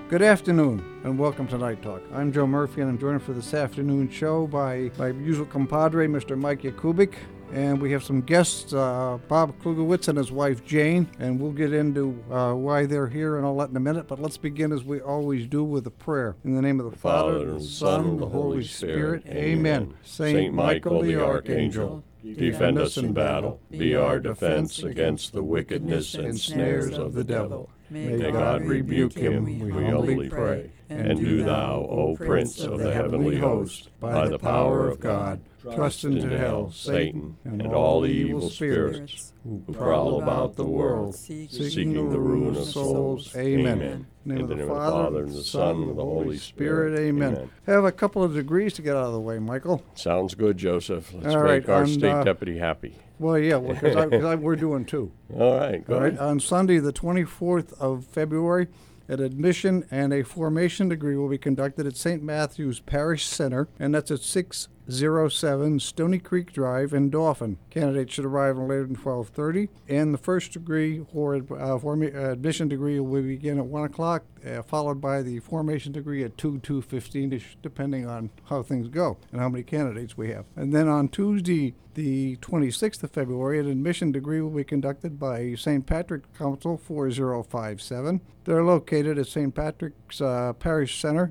Good afternoon, and welcome to Night Talk. I'm Joe Murphy, and I'm joined for this afternoon show by my usual compadre, Mr. Mike Yakubik. And we have some guests, Bob Klugowitz and his wife, Jane, and we'll get into why they're here and all that in a minute. But let's begin, as we always do, with a prayer. In the name of the Father, and the Son, and the Holy Spirit. Amen. Saint Michael the Archangel, defend us in battle. Be our defense against the wickedness and snares of the devil. May God rebuke him, we humbly pray. And do thou, O Prince of the heavenly host, by the power of God, thrust into hell Satan and all the evil spirits who prowl about the world, seeking the ruin of souls. Amen. In the name of the Father, and the Son, and the Holy Spirit. Amen. I have a couple of degrees to get out of the way, Michael. Sounds good, Joseph. Let's all make right, our state deputy happy. Well, yeah, because we're doing two. All right, go ahead. On Sunday, the 24th of February, an admission and a formation degree will be conducted at St. Matthew's Parish Center, and that's at 607 Stony Creek Drive in Dauphin. Candidates should arrive no later than 12:30, and the first degree or admission degree will begin at 1 o'clock, followed by the formation degree at 2:15-ish, depending on how things go and how many candidates we have. And then on Tuesday, the 26th of February, an admission degree will be conducted by St. Patrick Council 4057. They're located at St. Patrick's Parish Center,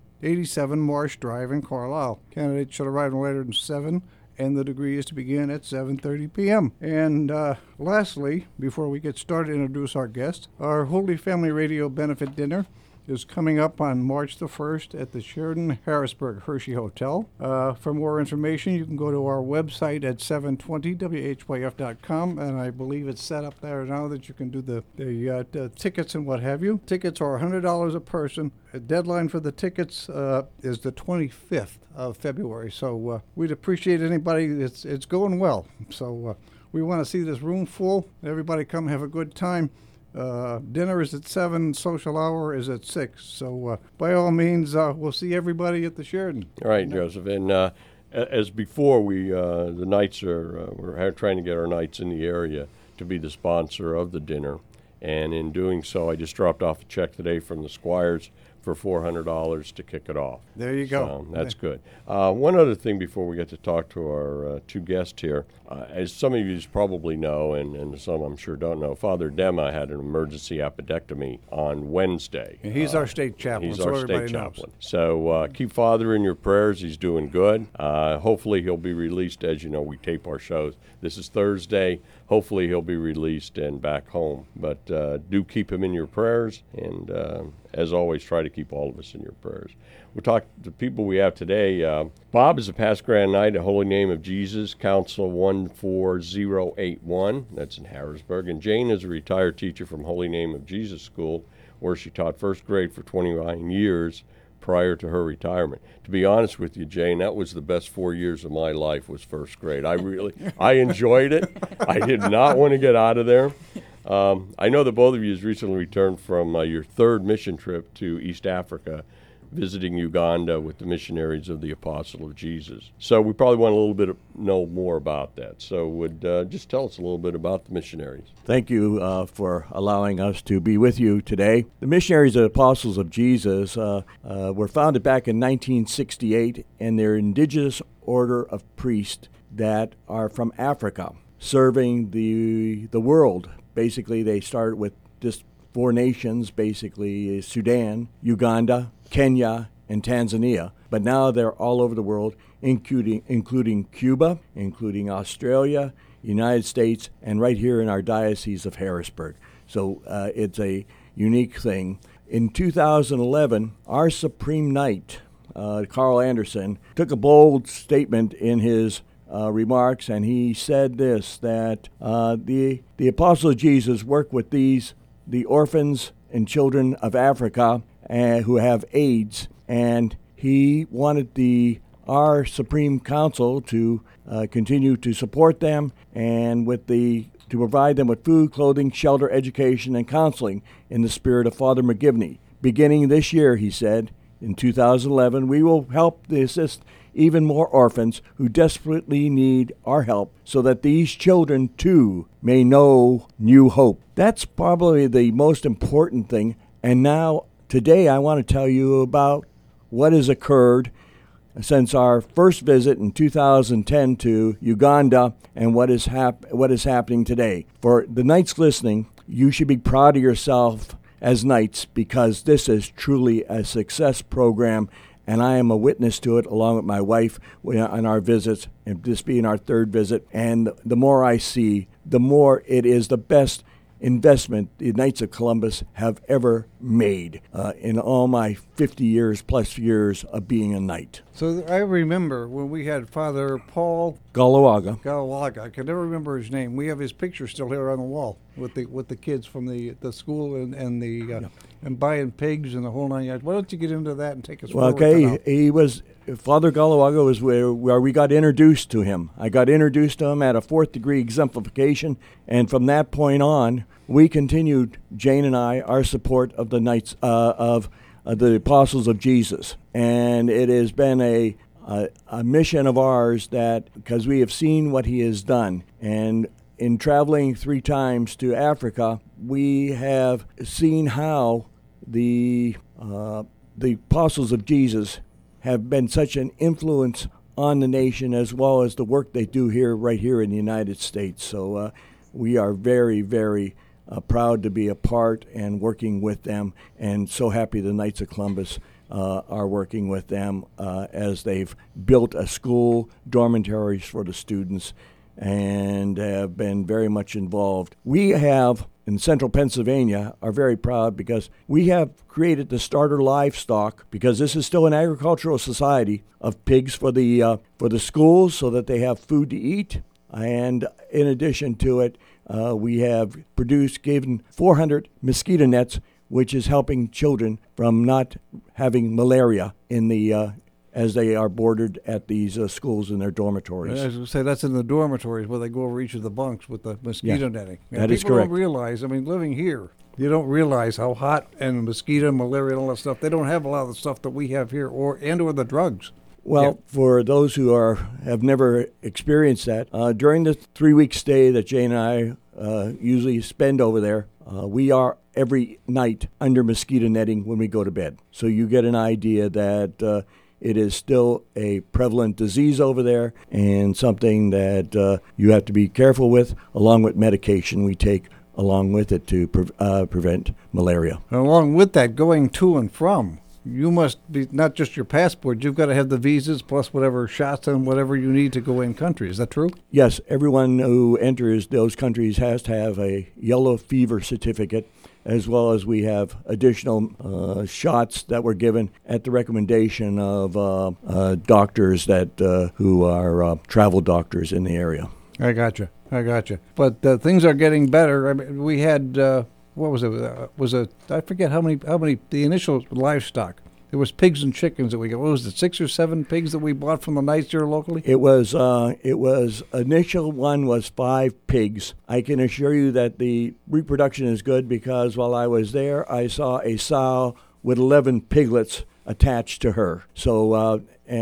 87 Marsh Drive in Carlisle. Candidates should arrive no later than 7, and the degree is to begin at 7:30 p.m. And lastly, before we get started, introduce our guest. Our Holy Family Radio benefit dinner is coming up on March the 1st at the Sheraton Harrisburg Hershey Hotel. For more information, you can go to our website at 720whyf.com, and I believe it's set up there now that you can do the tickets and what have you. Tickets are $100 a person. The deadline for the tickets is the 25th of February, so we'd appreciate anybody. It's going well, so we want to see this room full. Everybody come have a good time. Dinner is at 7, social hour is at 6. So by all means, we'll see everybody at the Sheraton. All right, Joseph. And as before, the Knights we're trying to get our Knights in the area to be the sponsor of the dinner. And in doing so, I just dropped off a check today from the Squires for $400 to kick it off. There you go. So that's good. One other thing before we get to talk to our two guests here. As some of you probably know, and some I'm sure don't know, Father Dema had an emergency appendectomy on Wednesday. And he's our state chaplain, He's so our everybody state knows. chaplain. So keep Father in your prayers. He's doing good. Hopefully he'll be released. As you know, we tape our shows. This is Thursday. Hopefully he'll be released and back home. But do keep him in your prayers, and as always, try to keep all of us in your prayers. We'll talk to the people we have today. Bob is a past Grand Knight at Holy Name of Jesus, Council 14081. That's in Harrisburg. And Jane is a retired teacher from Holy Name of Jesus School, where she taught first grade for 29 years prior to her retirement. To be honest with you, Jane, that was the best 4 years of my life was first grade. I enjoyed it. I did not want to get out of there. I know that both of you has recently returned from your third mission trip to East Africa, visiting Uganda with the missionaries of the Apostle of Jesus. So we probably want a little bit know more about that. So would just tell us a little bit about the missionaries. Thank you for allowing us to be with you today. The missionaries of the Apostles of Jesus were founded back in 1968, and they're an indigenous order of priests that are from Africa, serving the world. Basically, they started with just 4 nations, basically Sudan, Uganda, Kenya, and Tanzania. But now they're all over the world, including Cuba, including Australia, United States, and right here in our Diocese of Harrisburg. So it's a unique thing. In 2011, our Supreme Knight, Carl Anderson, took a bold statement in his remarks, and he said this, that the Apostle of Jesus worked with the orphans and children of Africa who have AIDS, and he wanted our Supreme Council to continue to support them and to provide them with food, clothing, shelter, education, and counseling in the spirit of Father McGivney. Beginning this year, he said, in 2011, we will help to assist even more orphans who desperately need our help so that these children, too, may know new hope. That's probably the most important thing. And now today I want to tell you about what has occurred since our first visit in 2010 to Uganda and what is happening today. For the Knights listening, you should be proud of yourself as Knights, because this is truly a success program, and I am a witness to it along with my wife on our visits, and this being our third visit. And the more I see, the more it is the best investment the Knights of Columbus have ever made in all my 50 years plus years of being a Knight. So I remember when we had Father Paul Galawaga. I can never remember his name. We have his picture still here on the wall with the kids from the school and buying pigs and the whole 9 yards. Why don't you get into that and take us forward? Okay, Father Galawaga was where we got introduced to him. I got introduced to him at a 4th degree exemplification, and from that point on, we continued, Jane and I, our support of the Knights of the Apostles of Jesus. And it has been a mission of ours that, because we have seen what he has done, and in traveling 3 times to Africa, we have seen how the Apostles of Jesus have been such an influence on the nation, as well as the work they do right here in the United States. So we are very, very proud to be a part and working with them, and so happy the Knights of Columbus are working with them as they've built a school, dormitories for the students, and have been very much involved. We have, in central Pennsylvania, are very proud because we have created the starter livestock, because this is still an agricultural society, of pigs for the schools so that they have food to eat. And in addition to it, we have given 400 mosquito nets, which is helping children from not having malaria in the as they are boarded at these schools in their dormitories. I was going to say, that's in the dormitories where they go over each of the bunks with the mosquito netting. That is correct. People don't realize, living here, you don't realize how hot and mosquito, malaria, and all that stuff, they don't have a lot of the stuff that we have here, or the drugs. Well, for those who have never experienced that, during the 3-week stay that Jane and I usually spend over there, we are every night under mosquito netting when we go to bed. So you get an idea that it is still a prevalent disease over there, and something that you have to be careful with, along with medication we take along with it to prevent malaria. And along with that, going to and from, you must be not just your passport, you've got to have the visas plus whatever shots and whatever you need to go in country. Is that true? Yes, everyone who enters those countries has to have a yellow fever certificate, as well as we have additional shots that were given at the recommendation of doctors who are travel doctors in the area. I gotcha. But things are getting better. We had what was it? I forget how many the initial livestock. It was pigs and chickens that we got. What was it, 6 or 7 pigs that we bought from the Knights here locally? It was initial one was 5 pigs. I can assure you that the reproduction is good, because while I was there, I saw a sow with 11 piglets attached to her. So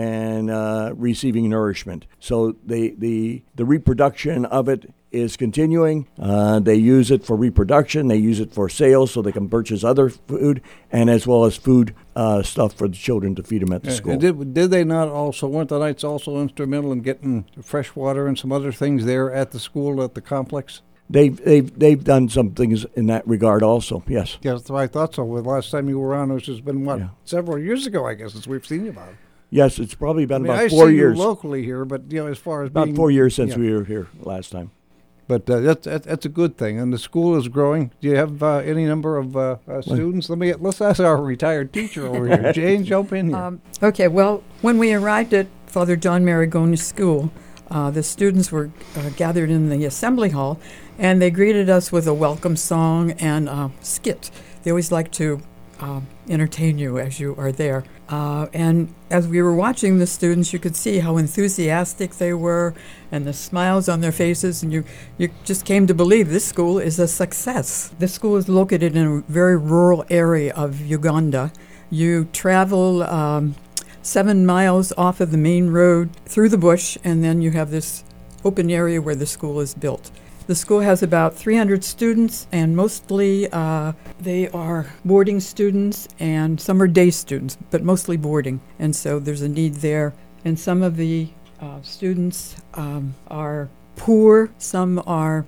receiving nourishment. So the reproduction of it is continuing. They use it for reproduction. They use it for sales so they can purchase other food, and as well as food stuff for the children to feed them at the school. And did they not also, weren't the Knights also instrumental in getting fresh water and some other things there at the school, at the complex? They've done some things in that regard also, yes. Yes, I thought so. The last time you were on, which has been, several years ago, I guess, since we've seen you about it. Yes, it's probably been about I've 4 seen years. You locally here, but as far as about 4 years since we were here last time. But that's a good thing, and the school is growing. Do you have any number of students? Let's ask our retired teacher over here. Jane, jump in here. Okay. Well, when we arrived at Father John Marigona's school, the students were gathered in the assembly hall, and they greeted us with a welcome song and a skit. They always like to entertain you as you are there. And as we were watching the students, you could see how enthusiastic they were and the smiles on their faces, and you just came to believe this school is a success. This school is located in a very rural area of Uganda. You travel 7 miles off of the main road through the bush, and then you have this open area where the school is built. The school has about 300 students, and mostly they are boarding students, and some are day students, but mostly boarding. And so there's a need there. And some of the students are poor, some are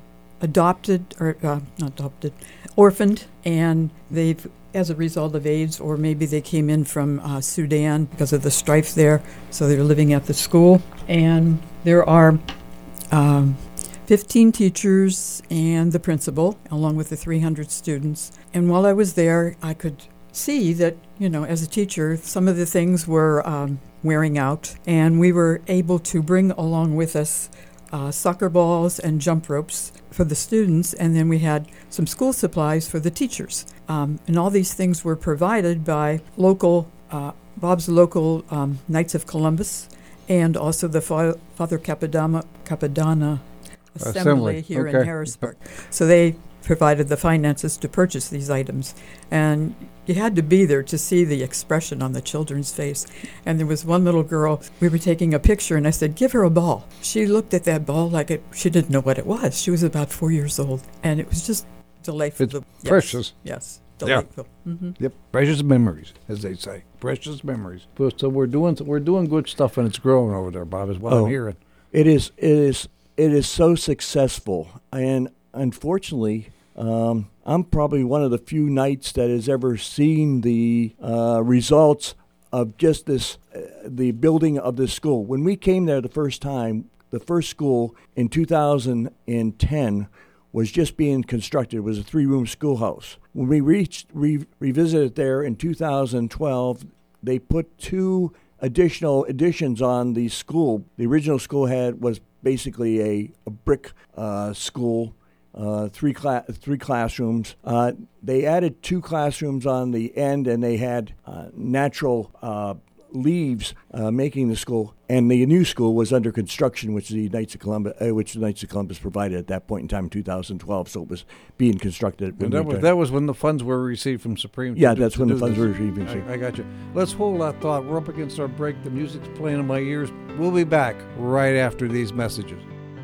orphaned, and they've, as a result of AIDS, or maybe they came in from Sudan because of the strife there, so they're living at the school. And there are 15 teachers and the principal, along with the 300 students. And while I was there, I could see that, as a teacher, some of the things were wearing out, and we were able to bring along with us soccer balls and jump ropes for the students, and then we had some school supplies for the teachers. And all these things were provided by Bob's local Knights of Columbus, and also the Father Capadana Assembly here in Harrisburg. So they provided the finances to purchase these items. And you had to be there to see the expression on the children's face. And there was one little girl, we were taking a picture, and I said, give her a ball. She looked at that ball like she didn't know what it was. She was about 4 years old. And it was just delightful. It's precious. Yes, delightful. Yeah. Mm-hmm. Yep, precious memories, as they say. Precious memories. So we're doing good stuff, and it's growing over there, Bob, is what I'm hearing. It is so successful, and unfortunately, I'm probably one of the few Knights that has ever seen the results of just this, the building of this school. When we came there the first time, the first school in 2010 was just being constructed. It was a 3-room schoolhouse. When we revisited there in 2012, they put 2 additional additions on the school. The original school was basically a brick school, 3 classrooms. They added 2 classrooms on the end, and they had natural leaves making the school. And the new school was under construction, which the Knights of Columbus provided at that point in time in 2012. So it was being constructed. And that was when the funds were received from Supreme. Yeah, that's when the funds were received. I got you. Let's hold that thought. We're up against our break. The music's playing in my ears. We'll be back right after these messages.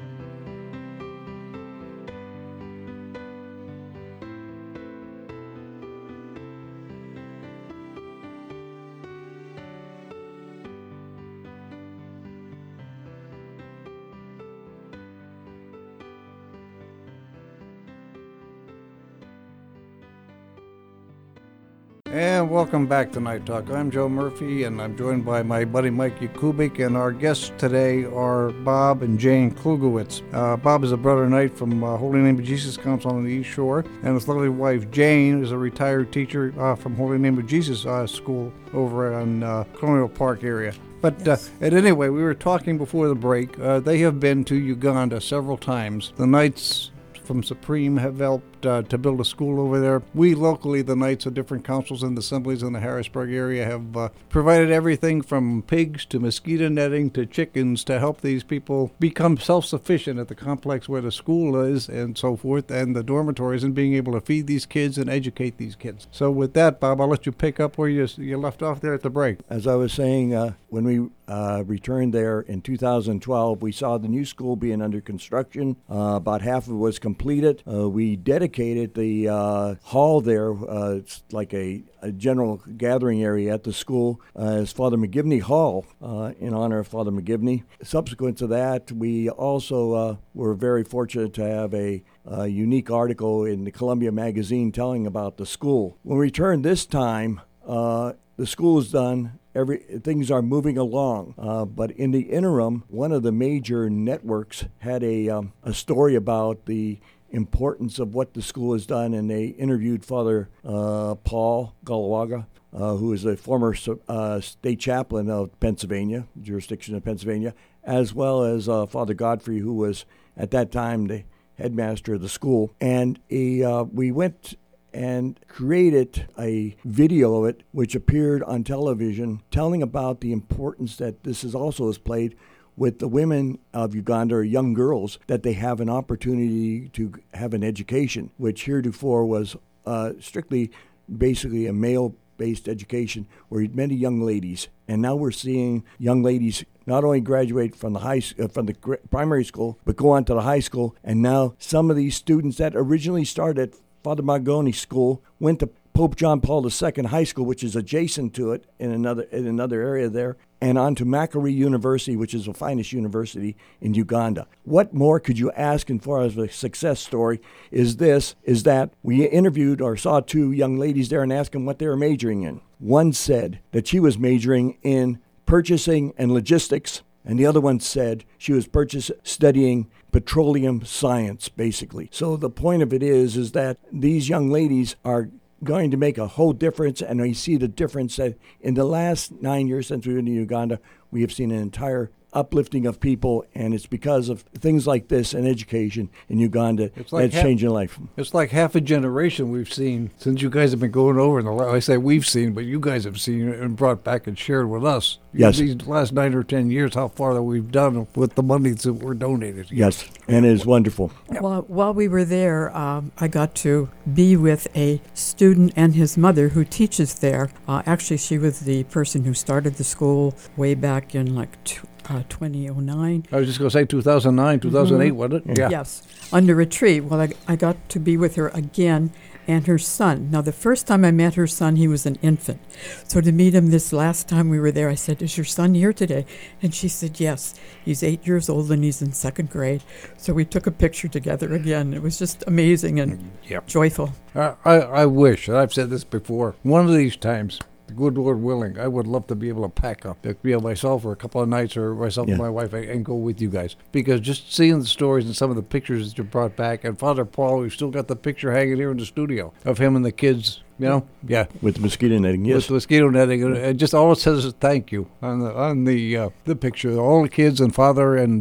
And welcome back to Night Talk. I'm Joe Murphy, and I'm joined by my buddy Mike Yakubik, and our guests today are Bob and Jane Klugowitz. Bob is a brother knight from Holy Name of Jesus Council on the East Shore, and his lovely wife Jane is a retired teacher from Holy Name of Jesus School over in Colonial Park area. But yes. Anyway, we were talking before the break. They have been to Uganda several times. The Knights from Supreme have helped to build a school over there. We locally, the Knights of different councils and assemblies in the Harrisburg area, have provided everything from pigs to mosquito netting to chickens to help these people become self-sufficient at the complex where the school is and so forth, and the dormitories, and being able to feed these kids and educate these kids. So with that, Bob, I'll let you pick up where you left off there at the break. As I was saying, when we returned there in 2012, we saw the new school being under construction. About half of it was completed. We dedicated the hall there. It's like a general gathering area at the school as Father McGivney Hall in honor of Father McGivney. Subsequent to that, we also were very fortunate to have a unique article in the Columbia Magazine telling about the school. When we returned this time, the school is done. Things are moving along. But in the interim, one of the major networks had a story about the importance of what the school has done, and they interviewed Father Paul Galawaga, who is a former state chaplain of Pennsylvania, jurisdiction of Pennsylvania, as well as Father Godfrey, who was at that time the headmaster of the school. And we went and created a video of it, which appeared on television, telling about the importance that this is also has played with the women of Uganda, or young girls, that they have an opportunity to have an education, which heretofore was strictly, basically a male based education were many young ladies, and now we're seeing young ladies not only graduate from the primary school, but go on to the high school. And now some of these students that originally started at Father Margoni School went to Pope John Paul II High School, which is adjacent to it in another area there, and on to Makerere University, which is the finest university in Uganda. What more could you ask as far as a success story is that we interviewed or saw two young ladies there and asked them what they were majoring in. One said that she was majoring in purchasing and logistics, and the other one said she was studying petroleum science, basically. So the point of it is that these young ladies are going to make a whole difference, and we see the difference that in the last 9 years since we've been in Uganda, we have seen an entire uplifting of people, and it's because of things like this and education in Uganda that's changing life. It's like half a generation we've seen since you guys have been going over. I say we've seen, but you guys have seen it and brought back and shared with us. Yes. These last 9 or 10 years, how far that we've done with the money that were donated. Yes, and it is wonderful. While we were there, I got to be with a student and his mother who teaches there. Actually, she was the person who started the school way back in 2009. I was just going to say 2009, 2008, wasn't it? Yeah. Yes, under a tree. Well, I got to be with her again and her son. Now, the first time I met her son, he was an infant. So to meet him this last time we were there, I said, "Is your son here today?" And she said, "Yes. He's 8 years old and he's in second grade." So we took a picture together again. It was just amazing and joyful. I wish, and I've said this before, one of these times, the good Lord willing, I would love to be able to pack up, to be able myself for a couple of nights, or myself and my wife, and go with you guys. Because just seeing the stories and some of the pictures that you brought back, and Father Paul, we've still got the picture hanging here in the studio of him and the kids, with the mosquito netting, yes. With mosquito netting, and just all it says is thank you on the picture. All the kids and Father, and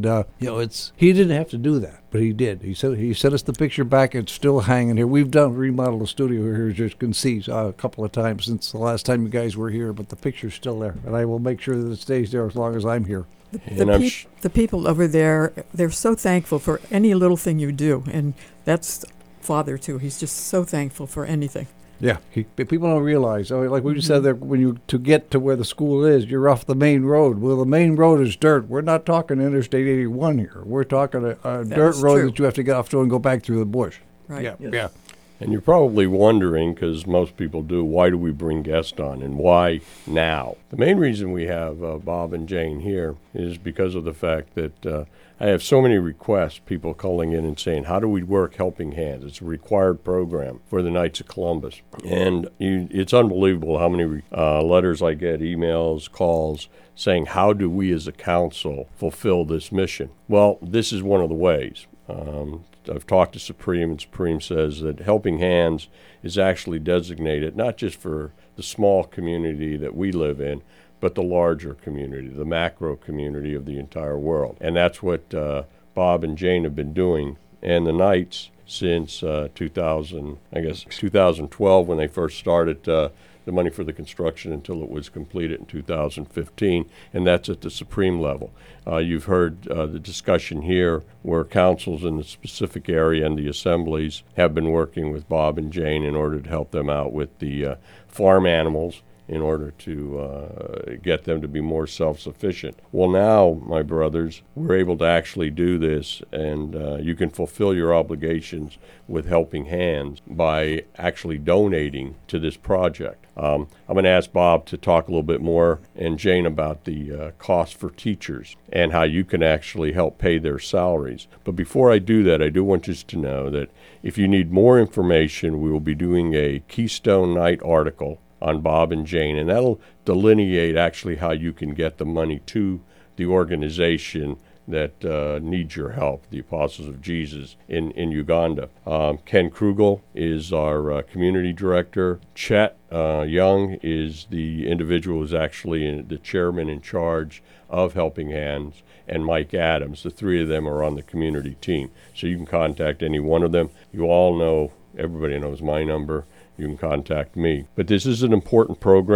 he didn't have to do that, but he did. He sent us the picture back. It's still hanging here. We've remodeled the studio here, as you can see, a couple of times since the last time you guys were here, but the picture's still there, and I will make sure that it stays there as long as I'm here. The people over there, they're so thankful for any little thing you do, and that's Father too. He's just so thankful for anything. Yeah, people don't realize. Like we just said, there, to get to where the school is, you're off the main road. Well, the main road is dirt. We're not talking Interstate 81 here. We're talking a dirt road that you have to get off to and go back through the bush. Right. Yeah, Yes. yeah. And you're probably wondering, because most people do, why do we bring guests on and why now? The main reason we have Bob and Jane here is because of the fact that I have so many requests, people calling in and saying, how do we work Helping Hands? It's a required program for the Knights of Columbus. And it's unbelievable how many letters I get, emails, calls, saying, how do we as a council fulfill this mission? Well, this is one of the ways. I've talked to Supreme, and Supreme says that Helping Hands is actually designated not just for the small community that we live in, but the larger community, the macro community of the entire world. And that's what Bob and Jane have been doing. And the Knights, since 2012, when they first started the money for the construction, until it was completed in 2015, and that's at the Supreme level. You've heard the discussion here where councils in the specific area and the assemblies have been working with Bob and Jane in order to help them out with the farm animals, in order to get them to be more self-sufficient. Well, now, my brothers, we're able to actually do this, and you can fulfill your obligations with Helping Hands by actually donating to this project. I'm going to ask Bob to talk a little bit more, and Jane, about the cost for teachers and how you can actually help pay their salaries. But before I do that, I do want you to know that if you need more information, we will be doing a Keystone Knight article on Bob and Jane, and that'll delineate actually how you can get the money to the organization that needs your help, the Apostles of Jesus in Uganda. Ken Krugel is our community director. Chet Young is the individual who's actually the chairman in charge of Helping Hands, and Mike Adams. The three of them are on the community team. So you can contact any one of them. You all know, everybody knows my number. You can contact me. But this is an important program.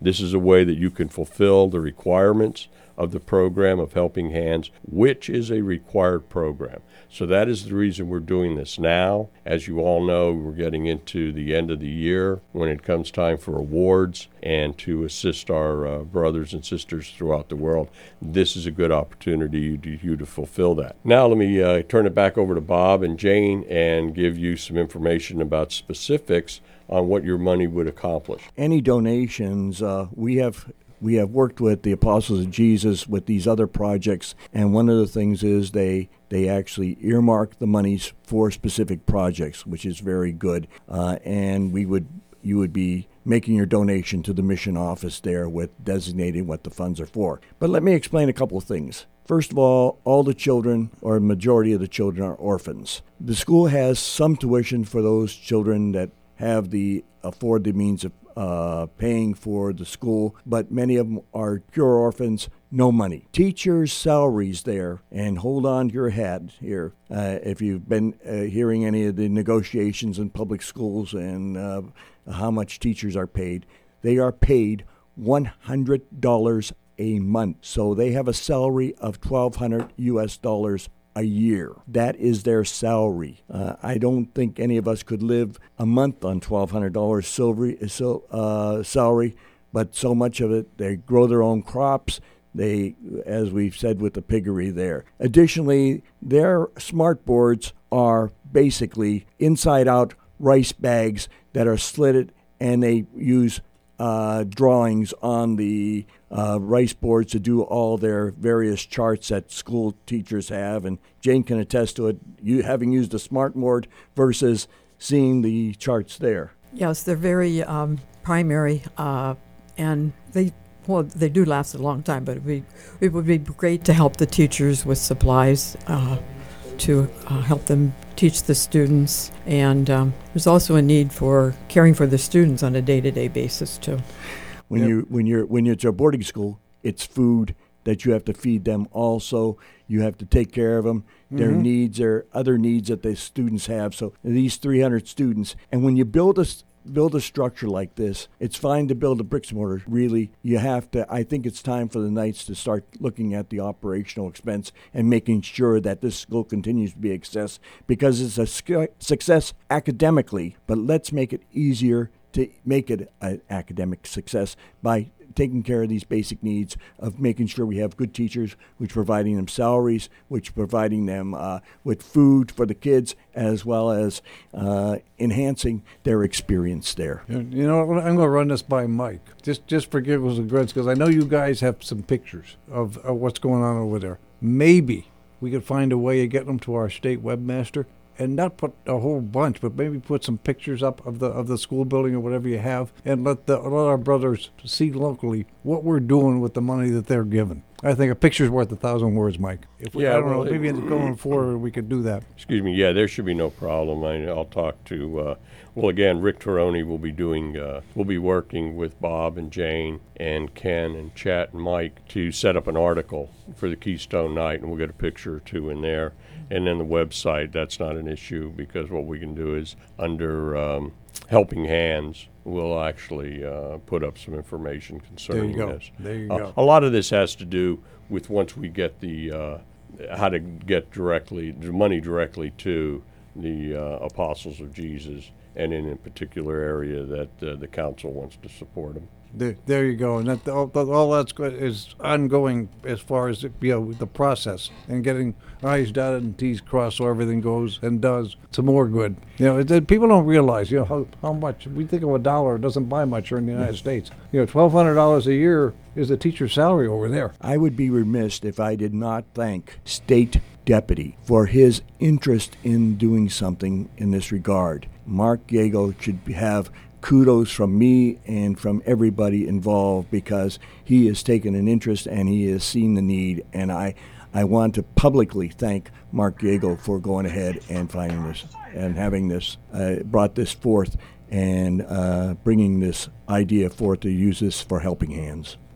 This is a way that you can fulfill the requirements of the program of Helping Hands, which is a required program. So that is the reason we're doing this now. As you all know, we're getting into the end of the year when it comes time for awards and to assist our brothers and sisters throughout the world. This is a good opportunity to you to fulfill that. Now let me turn it back over to Bob and Jane and give you some information about specifics on what your money would accomplish. Any donations, we have worked with the Apostles of Jesus with these other projects, and one of the things is they actually earmark the monies for specific projects, which is very good. And you would be making your donation to the mission office there with designating what the funds are for. But let me explain a couple of things. First of all the children, or a majority of the children, are orphans. The school has some tuition for those children that afford the means of paying for the school, but many of them are pure orphans, no money. Teachers' salaries there, and hold on to your hat here, if you've been hearing any of the negotiations in public schools and how much teachers are paid, they are paid $100 a month. So they have a salary of $1,200 US a year. That is their salary. I don't think any of us could live a month on $1,200 salary, but so much of it, they grow their own crops. They, as we've said with the piggery there. Additionally, their smart boards are basically inside-out rice bags that are slitted, and they use drawings on the rice boards to do all their various charts that school teachers have, and Jane can attest to it, you having used a smart board versus seeing the charts there. Yes, they're very primary, and they do last a long time, but it would be great to help the teachers with supplies to help them teach the students, and there's also a need for caring for the students on a day-to-day basis too. When you're at a boarding school, it's food that you have to feed them. Also, you have to take care of them. Their needs are other needs that the students have. So these 300 students, and when you build a structure like this, it's fine to build a bricks and mortar. Really, you have to. I think it's time for the Knights to start looking at the operational expense and making sure that this school continues to be a success, because it's a success academically. But let's make it easier to make it an academic success by taking care of these basic needs of making sure we have good teachers, which providing them salaries, which providing them with food for the kids, as well as enhancing their experience there. You know, I'm going to run this by Mike. Just for giggles and grins, because I know you guys have some pictures of what's going on over there. Maybe we could find a way of getting them to our state webmaster, and not put a whole bunch, but maybe put some pictures up of the school building or whatever you have, and let our brothers see locally what we're doing with the money that they're given. I think a picture's worth 1,000 words, Mike. I don't know, maybe going forward we could do that. Excuse me. Yeah, there should be no problem. I'll talk to. Again, Rick Taroni will be doing. We'll be working with Bob and Jane and Ken and Chet and Mike to set up an article for the Keystone Night, and we'll get a picture or two in there. And then the website, that's not an issue, because what we can do is under Helping Hands, we'll actually put up some information concerning this. There you go. A lot of this has to do with once we get the how to get the money directly to the Apostles of Jesus, and in a particular area that the council wants to support them. There you go, and all that's good is ongoing as far as the process and getting I's dotted and T's crossed so everything goes and does to more good. People don't realize how much we think of $1 doesn't buy much here in the United States. $1,200 a year is a teacher's salary over there. I would be remiss if I did not thank State Deputy for his interest in doing something in this regard. Mark Yago should have kudos from me and from everybody involved, because he has taken an interest and he has seen the need, and I want to publicly thank Mark Yago for going ahead and finding this and having this brought this forth and bringing this idea forth to use this for Helping Hands.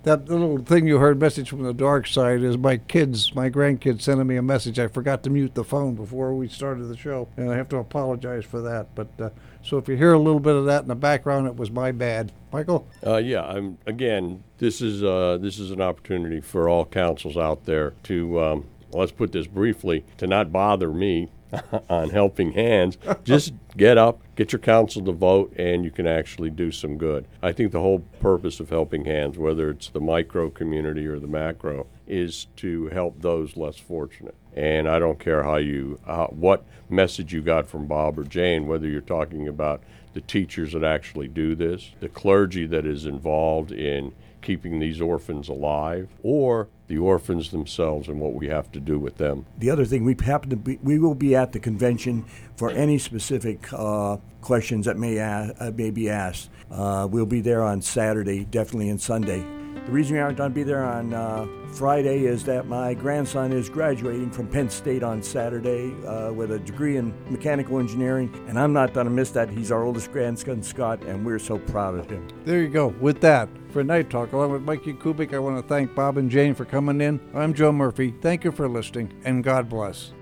That little thing you heard, message from the dark side, is my grandkids sending me a message. I forgot to mute the phone before we started the show, and I have to apologize for that. But so if you hear a little bit of that in the background, it was my bad. Michael? This is an opportunity for all councils out there to, let's put this briefly, to not bother me on Helping Hands. Just get up, get your council to vote, and you can actually do some good. I think the whole purpose of Helping Hands, whether it's the micro community or the macro, is to help those less fortunate. And I don't care what message you got from Bob or Jane, whether you're talking about the teachers that actually do this, the clergy that is involved in keeping these orphans alive, or the orphans themselves and what we have to do with them. The other thing, we will be at the convention for any specific questions that may be asked. We'll be there on Saturday, definitely, and Sunday. The reason we aren't going to be there on Friday is that my grandson is graduating from Penn State on Saturday with a degree in mechanical engineering, and I'm not going to miss that. He's our oldest grandson, Scott, and we're so proud of him. There you go. With that, for Night Talk, along with Mikey Kubik, I want to thank Bob and Jane for coming in. I'm Joe Murphy. Thank you for listening, and God bless.